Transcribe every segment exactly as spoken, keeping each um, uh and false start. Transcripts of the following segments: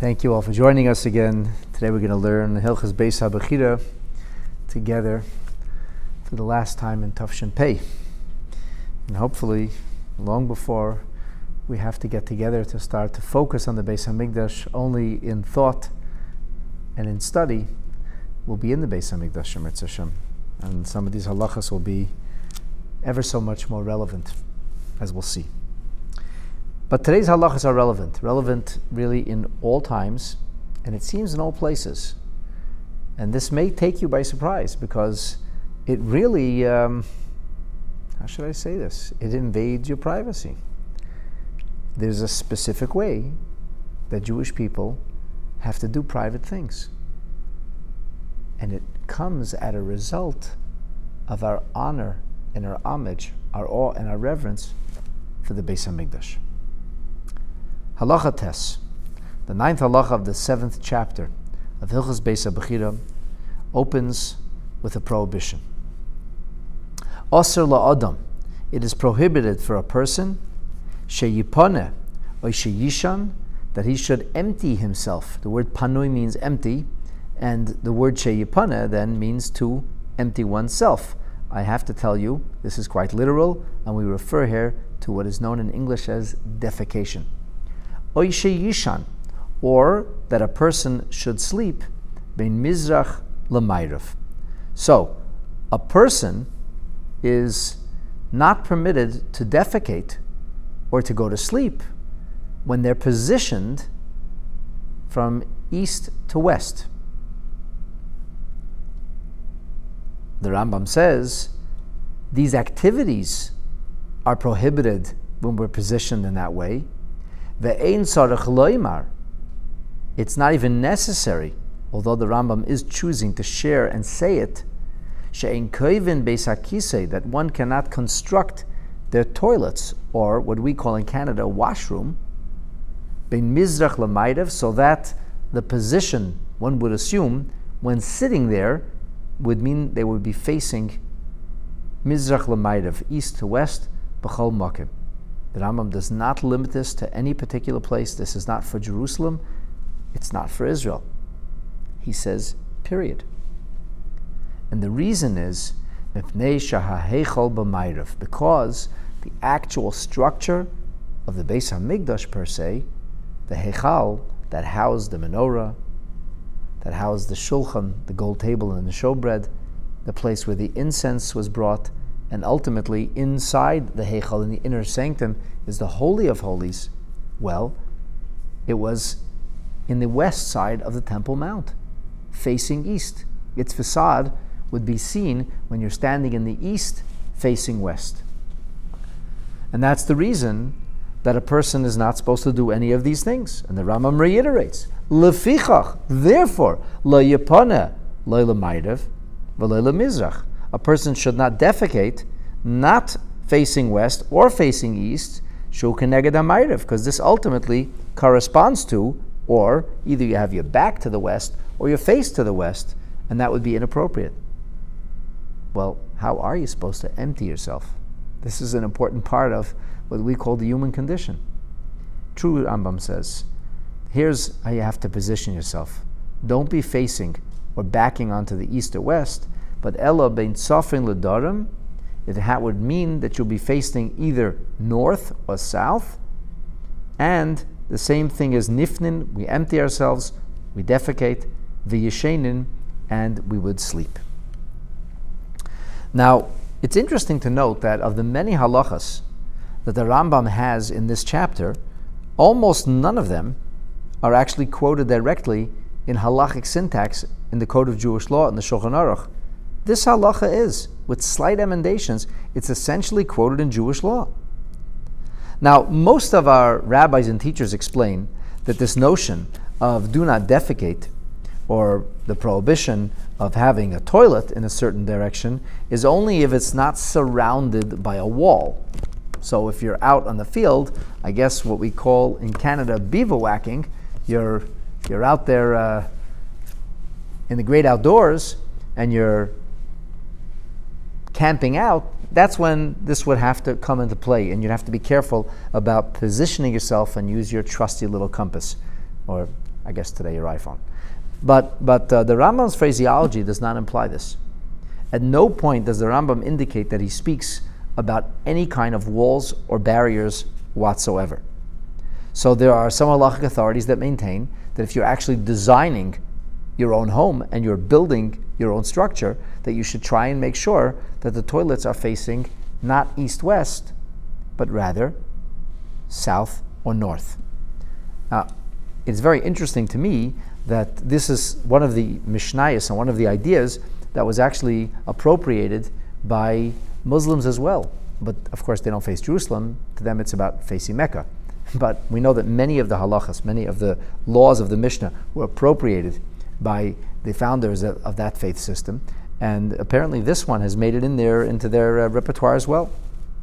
Thank you all for joining us again. Today we're going to learn Hilchos Beis HaBechira together for the last time in Tafshin Pei. And hopefully, long before we have to get together to start to focus on the Beis HaMikdash only in thought and in study, we'll be in the Beis HaMikdash, Eretz Hashem. And some of these halachas will be ever so much more relevant, as we'll see. But today's halachas are relevant, relevant really in all times, and it seems in all places. And this may take you by surprise because it really, um, how should I say this? It invades your privacy. There's a specific way that Jewish people have to do private things. And it comes at a result of our honor and our homage, our awe and our reverence for the Beis HaMikdash. Halacha Tes, the ninth halacha of the seventh chapter of Hilchos Beis HaBechira, opens with a prohibition. Osir la'adam, it is prohibited for a person, sheyiponeh or sheyishan, that he should empty himself. The word panui means empty, and the word sheyiponeh then means to empty oneself. I have to tell you, this is quite literal, and we refer here to what is known in English as defecation. Oy sheyishan, or that a person should sleep bein mizrach l'mayrav. So, a person is not permitted to defecate or to go to sleep when they're positioned from east to west. The Rambam says these activities are prohibited when we're positioned in that way. Ve'ein tzarich loimar, it's not even necessary, although the Rambam is choosing to share and say it, she'ein koivin beis hakisei, that one cannot construct their toilets, or what we call in Canada a washroom, bein mizrach l'mayrav, so that the position, one would assume, when sitting there, would mean they would be facing mizrach l'mayrav, east to west, b'chol makim. The Rambam does not limit this to any particular place. This is not for Jerusalem. It's not for Israel. He says, period. And the reason is because the actual structure of the Beis HaMikdash per se, the Heichal that housed the menorah, that housed the shulchan, the gold table and the showbread, the place where the incense was brought, and ultimately inside the Heichal, in the inner sanctum, is the Holy of Holies. Well, it was in the west side of the Temple Mount, facing east. Its facade would be seen when you're standing in the east, facing west. And that's the reason that a person is not supposed to do any of these things. And the Rambam reiterates, Lefichach, therefore, lo yiponeh, lo l'mayrav, v'lo l'mizrach. A person should not defecate, not facing west or facing east, shu keneged hamayrav, because this ultimately corresponds to, or either you have your back to the west or your face to the west, and that would be inappropriate. Well, how are you supposed to empty yourself? This is an important part of what we call the human condition. True, Rambam says, here's how you have to position yourself. Don't be facing or backing onto the east or west, but ella bein tzafin l'darim, it would mean that you'll be facing either north or south, and the same thing as nifnin, we empty ourselves, we defecate, v'yeshenin, and we would sleep. Now, it's interesting to note that of the many halachas that the Rambam has in this chapter, almost none of them are actually quoted directly in halachic syntax in the Code of Jewish Law in the Shulchan Aruch. This halacha is, with slight emendations, it's essentially quoted in Jewish law. Now, most of our rabbis and teachers explain that this notion of do not defecate, or the prohibition of having a toilet in a certain direction, is only if it's not surrounded by a wall. So if you're out on the field, I guess what we call in Canada bivouacking, you're, you're out there uh, in the great outdoors, and you're camping out, that's when this would have to come into play, and you'd have to be careful about positioning yourself and use your trusty little compass, or I guess today your iPhone. But, but uh, the Rambam's phraseology does not imply this. At no point does the Rambam indicate that he speaks about any kind of walls or barriers whatsoever. So there are some halachic authorities that maintain that if you're actually designing your own home and you're building your own structure, that you should try and make sure that the toilets are facing not east-west, but rather south or north. Now, it's very interesting to me that this is one of the Mishnayos and one of the ideas that was actually appropriated by Muslims as well. But of course they don't face Jerusalem. To them it's about facing Mecca. But we know that many of the halachas, many of the laws of the Mishnah were appropriated by the founders of, of that faith system. And apparently this one has made it in there into their uh, repertoire as well.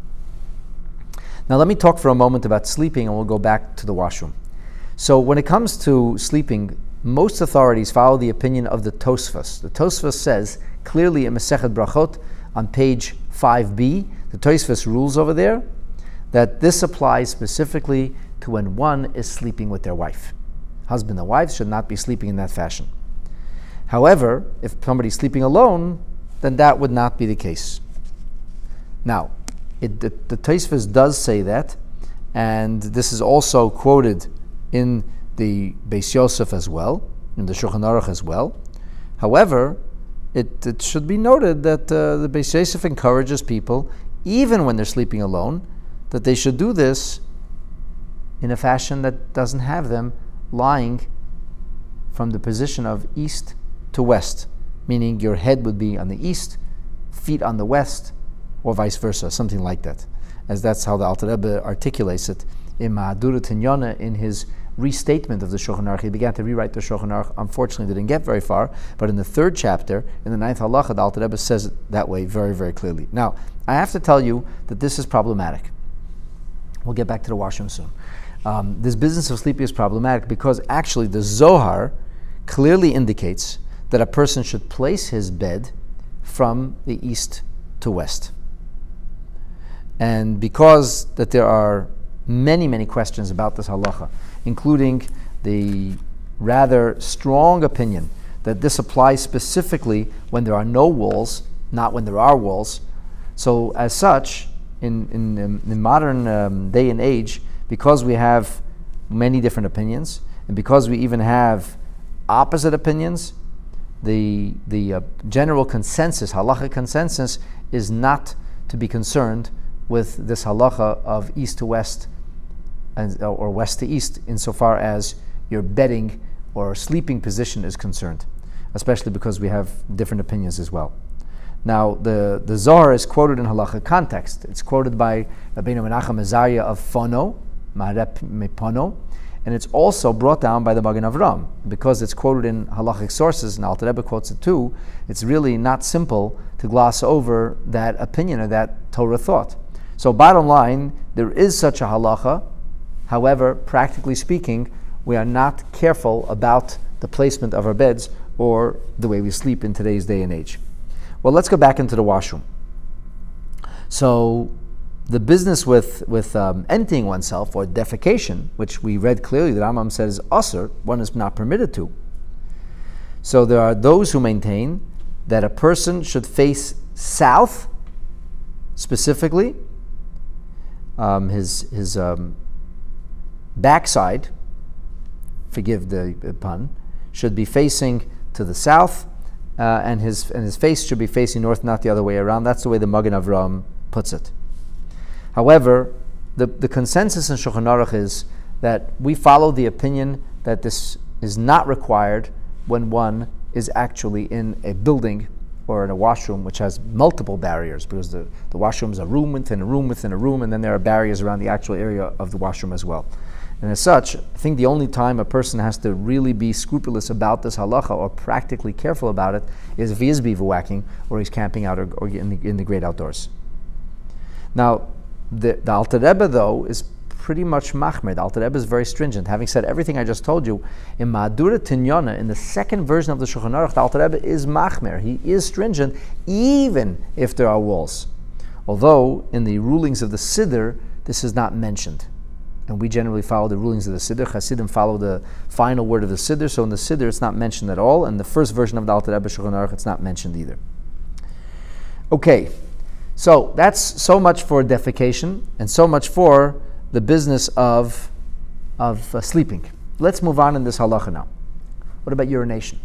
Now let me talk for a moment about sleeping and we'll go back to the washroom. So when it comes to sleeping, most authorities follow the opinion of the Tosfos. The Tosfos says clearly in Masechet Brachot on page five b, the Tosfos rules over there that this applies specifically to when one is sleeping with their wife. Husband and wife should not be sleeping in that fashion. However, if somebody's sleeping alone, then that would not be the case. Now, it, the, the Tosfos does say that, and this is also quoted in the Beis Yosef as well, in the Shulchan Aruch as well. However, it, it should be noted that uh, the Beis Yosef encourages people, even when they're sleeping alone, that they should do this in a fashion that doesn't have them lying from the position of east to west, meaning your head would be on the east, feet on the west, or vice versa, something like that. As that's how the Alter Rebbe articulates it in Mahadura Tinyana in his restatement of the Shulchan Aruch. He began to rewrite the Shulchan Aruch. Unfortunately, didn't get very far, but in the third chapter, in the ninth halacha, the Alter Rebbe says it that way very, very clearly. Now, I have to tell you that this is problematic. We'll get back to the washroom soon. Um, this business of sleeping is problematic because actually the Zohar clearly indicates that a person should place his bed from the east to west. And because that there are many, many questions about this halacha, including the rather strong opinion that this applies specifically when there are no walls, not when there are walls. So as such, in, in, in modern um, day and age, because we have many different opinions, and because we even have opposite opinions, the, the uh, general consensus, halacha consensus, is not to be concerned with this halacha of east to west and, or west to east insofar as your bedding or sleeping position is concerned, especially because we have different opinions as well. Now, the, the Zohar is quoted in halacha context. It's quoted by Rabbeinu Menachem Azariah of Fono, Maharep Mepono, and it's also brought down by the Magen Avram. Because it's quoted in halachic sources, and Alter Rebbe quotes it too, it's really not simple to gloss over that opinion or that Torah thought. So bottom line, there is such a halacha. However, practically speaking, we are not careful about the placement of our beds or the way we sleep in today's day and age. Well, let's go back into the washroom. So the business with, with um, emptying oneself or defecation, which we read clearly that Rambam says asur, one is not permitted to. So there are those who maintain that a person should face south, specifically, um, his, his um, backside, forgive the pun, should be facing to the south, uh, and his and his face should be facing north, not the other way around. That's the way the Magen Avram puts it. However, the, the consensus in Shulchan Aruch is that we follow the opinion that this is not required when one is actually in a building or in a washroom which has multiple barriers, because the, the washroom is a room within a room within a room, and then there are barriers around the actual area of the washroom as well. And as such, I think the only time a person has to really be scrupulous about this halacha or practically careful about it is if he is bivouacking or he's camping out or, or in, the, in the great outdoors. Now, the, the Alter Rebbe, though, is pretty much machmer. The Alter Rebbe is very stringent. Having said everything I just told you, in Mahadura Tinyana, in the second version of the Shulchan Aruch, the Alter Rebbe is machmer. He is stringent, even if there are walls. Although, in the rulings of the Siddur, this is not mentioned. and we generally follow the rulings of the Siddur. Hasidim follow the final word of the Siddur, so in the Siddur it's not mentioned at all, and the first version of the Alter Rebbe Shulchan Aruch it's not mentioned either. Okay, so that's so much for defecation, and so much for the business of, of uh, sleeping. Let's move on in this halacha now. What about urination?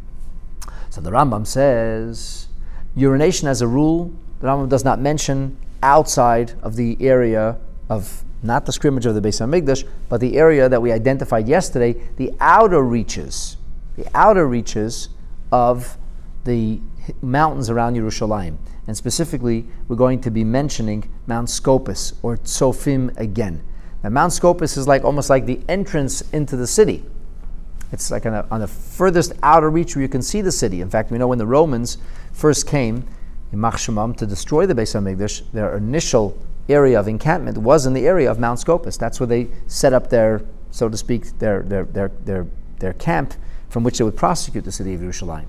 So the Rambam says, urination as a rule, the Rambam does not mention outside of the area of, not the scrimmage of the Beis HaMikdash, but the area that we identified yesterday, the outer reaches, the outer reaches of the mountains around Yerushalayim. And specifically, we're going to be mentioning Mount Scopus, or Tzofim again. Now, Mount Scopus is like almost like the entrance into the city. It's like on, a, on the furthest outer reach where you can see the city. In fact, we know when the Romans first came in Machshemam to destroy the Beis HaMikdash, their initial area of encampment was in the area of Mount Scopus. That's where they set up their, so to speak, their their their their, their camp from which they would prosecute the city of Yerushalayim.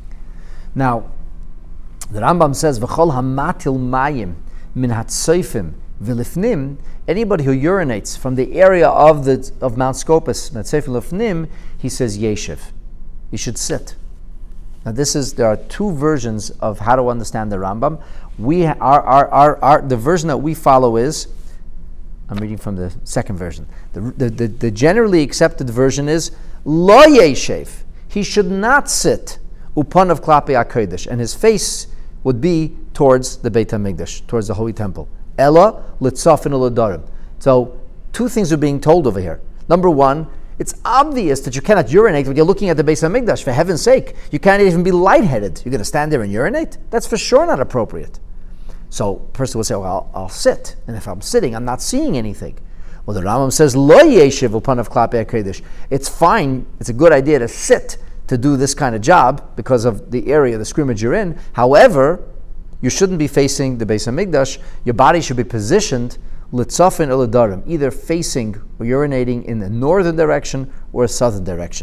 Now, the Rambam says, "V'chol hamatil mayim min hatzoifim v'lifnim." Anybody who urinates from the area of the of Mount Scopus, hatzoifim lifnim, he says yeshiv. You should sit. Now, this is there are two versions of how to understand the Rambam. We our our our, our the version that we follow is, I'm reading from the second version. The the, the, the generally accepted version is lo yeshiv. He should not sit upon of klapi hakodesh, and his face would be towards the Beit HaMikdash, towards the Holy Temple. Ella litzafin uladarim. So two things are being told over here. Number one, it's obvious that you cannot urinate when you're looking at the Beis HaMikdash. For heaven's sake, you can't even be lightheaded. You're going to stand there and urinate? That's for sure not appropriate. So a person will say, well, I'll, I'll sit. And if I'm sitting, I'm not seeing anything. Well, the Rambam says, Lo yeshiv upon of klapi hakodesh. It's fine, it's a good idea to sit to do this kind of job because of the area, the scrimmage you're in. However, you shouldn't be facing the Beis HaMikdash. Your body should be positioned litzafin uladarim, either facing or urinating in the northern direction or a southern direction.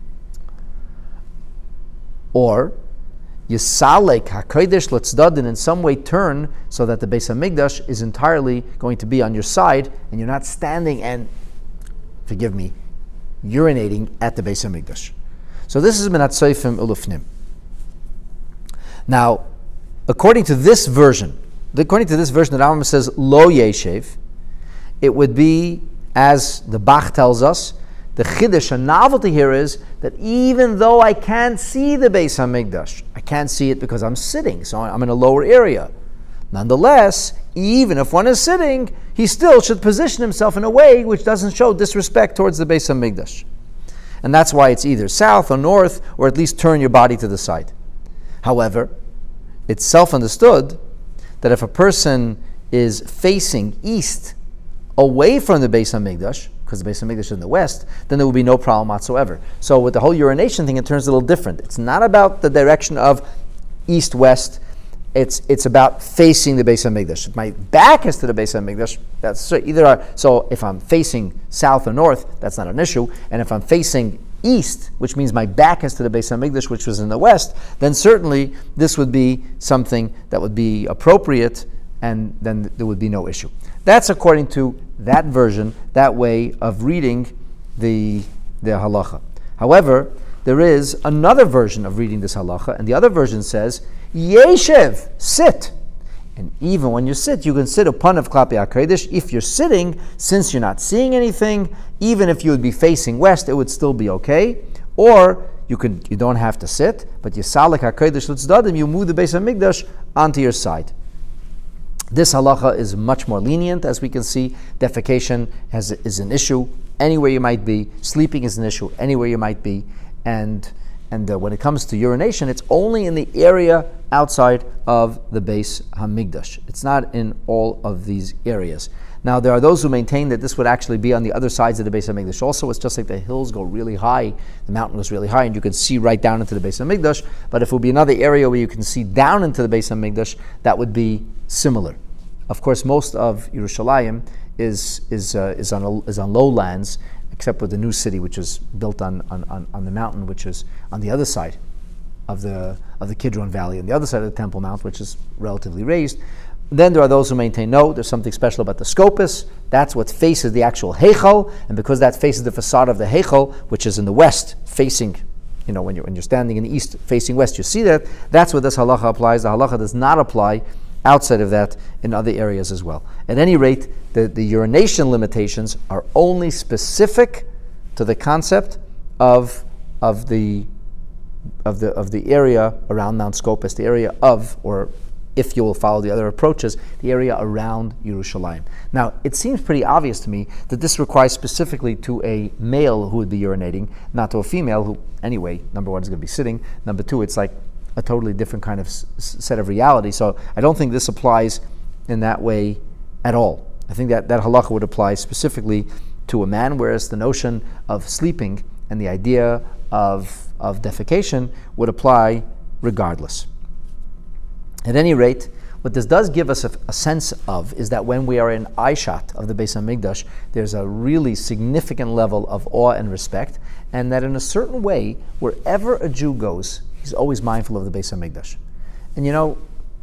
Or yisalek hakodesh litzdadin, in some way turn so that the Beis HaMikdash is entirely going to be on your side and you're not standing and, forgive me, urinating at the Beis HaMikdash. So this is min hatzoifim ulufnim. Now, according to this version, according to this version, the Rambam says lo yeshev. It would be, as the Bach tells us, the chiddush, a novelty here is that even though I can't see the Beis HaMikdash, I can't see it because I'm sitting, so I'm in a lower area. Nonetheless, even if one is sitting, he still should position himself in a way which doesn't show disrespect towards the Beis HaMikdash. And that's why it's either south or north, or at least turn your body to the side. However, it's self-understood that if a person is facing east, away from the Beis HaMikdash, because the Beis HaMikdash is in the west, then there will be no problem whatsoever. So with the whole urination thing, it turns a little different. It's not about the direction of east-west. It's it's about facing the Beis HaMikdash. If my back is to the Beis HaMikdash, that's so either are, so if I'm facing south or north, that's not an issue. And if I'm facing east, which means my back is to the Beis HaMikdash, which was in the west, then certainly this would be something that would be appropriate, and then there would be no issue. That's according to that version, that way of reading the, the halacha. However, there is another version of reading this halacha, and the other version says, Yeshev, sit. And even when you sit, you can sit upon of klapi hakodesh. If you're sitting, since you're not seeing anything, even if you would be facing west, it would still be okay. Or you could, you don't have to sit, but yisalek hakodesh litzdadim, you move the Beis HaMikdash onto your side. This halacha is much more lenient, as we can see. Defecation has, is an issue anywhere you might be. Sleeping is an issue anywhere you might be. And and uh, when it comes to urination, it's only in the area outside of the Beis HaMikdash. It's not in all of these areas. Now, there are those who maintain that this would actually be on the other sides of the Beis HaMikdash. Also, it's just like the hills go really high, the mountain goes really high, and you can see right down into the Beis HaMikdash. But if it would be another area where you can see down into the Beis HaMikdash, that would be similar. Of course, most of Yerushalayim is is uh, is on a, is on lowlands, except for the new city, which is built on, on, on, on the mountain, which is on the other side of the of the Kidron Valley, on the other side of the Temple Mount, which is relatively raised. Then there are those who maintain, no, there's something special about the scopus. That's what faces the actual Heichal, and because that faces the facade of the Heichal, which is in the west, facing, you know, when you're, when you're standing in the east, facing west, you see that. That's where this halacha applies. The halacha does not apply outside of that in other areas as well. At any rate, the, the urination limitations are only specific to the concept of, of, the, of, the, of the area around Mount Scopus, the area of, or if you will follow the other approaches, the area around Yerushalayim. Now, it seems pretty obvious to me that this requires specifically to a male who would be urinating, not to a female who, anyway, number one, is going to be sitting. Number two, it's like a totally different kind of s- set of reality. So I don't think this applies in that way at all. I think that that halacha would apply specifically to a man, whereas the notion of sleeping and the idea of, of defecation would apply regardless. At any rate, what this does give us a, a sense of is that when we are in Aishat of the Beis HaMikdash, there's a really significant level of awe and respect, and that in a certain way, wherever a Jew goes, he's always mindful of the Beis HaMikdash. And you know,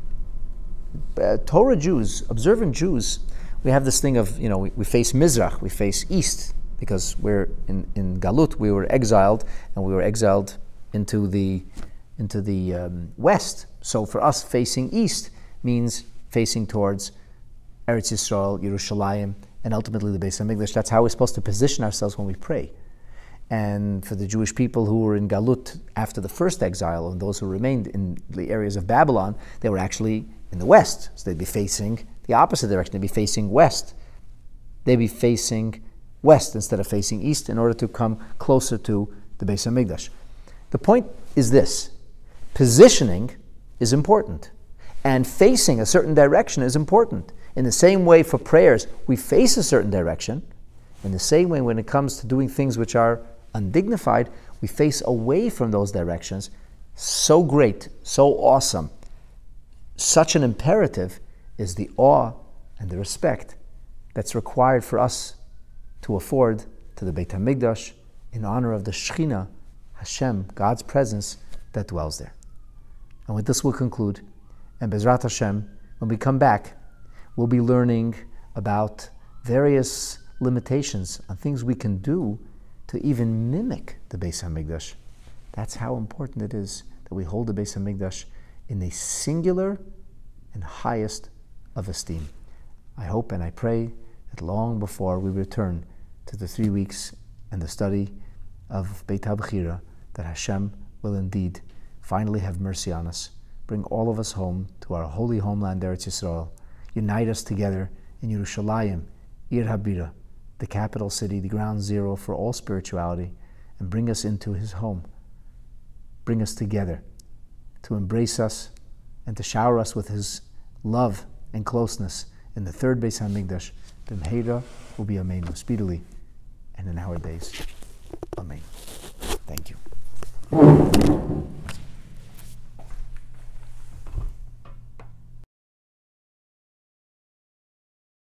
uh, Torah Jews, observant Jews, we have this thing of, you know, we, we face Mizrach, we face East, because we're in, in Galut, we were exiled, and we were exiled into the into the um, West. So for us, facing East means facing towards Eretz Yisrael, Yerushalayim, and ultimately the Beis HaMikdash. That's how we're supposed to position ourselves when we pray. And for the Jewish people who were in Galut after the first exile, and those who remained in the areas of Babylon, they were actually in the West. So they'd be facing the opposite direction. They'd be facing West. They'd be facing West instead of facing East in order to come closer to the Beis HaMikdash. The point is this. Positioning is important, and facing a certain direction is important. In the same way for prayers, we face a certain direction. In the same way when it comes to doing things which are undignified, we face away from those directions. So great, so awesome, such an imperative is the awe and the respect that's required for us to afford to the Beit HaMikdash in honor of the Shekhinah, Hashem, God's presence that dwells there. And with this we'll conclude. And Bezrat Hashem, when we come back, we'll be learning about various limitations on things we can do to even mimic the Beis HaMikdash. That's how important it is that we hold the Beis HaMikdash in a singular and highest of esteem. I hope and I pray that long before we return to the three weeks and the study of Beit HaBechira, that Hashem will indeed finally have mercy on us, bring all of us home to our holy homeland, Eretz Yisrael, unite us together in Yerushalayim, Ir HaBira, the capital city, the ground zero for all spirituality, and bring us into His home. Bring us together to embrace us and to shower us with His love and closeness in the third Beis HaMikdash, B'mheira u'biyameinu, speedily and in our days. Amen. Thank you.